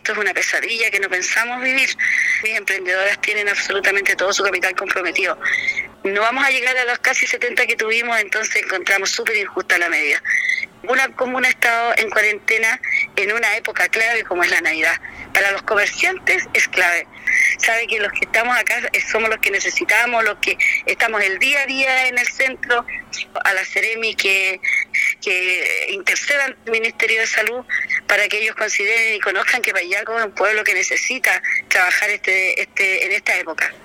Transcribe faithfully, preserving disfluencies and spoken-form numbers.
esto es una pesadilla que no pensamos vivir. Mis emprendedoras tienen absolutamente todo su capital comprometido. No vamos a llegar a los casi setenta que tuvimos, entonces encontramos súper injusta la media. Una comuna ha estado en cuarentena en una época clave como es la Navidad. Para los comerciantes es clave. Sabe que los que estamos acá somos los que necesitamos, los que estamos el día a día en el centro, a la Seremi que, que intercedan el Ministerio de Salud para que ellos consideren y conozcan que Payaco es un pueblo que necesita trabajar este, este, en esta época.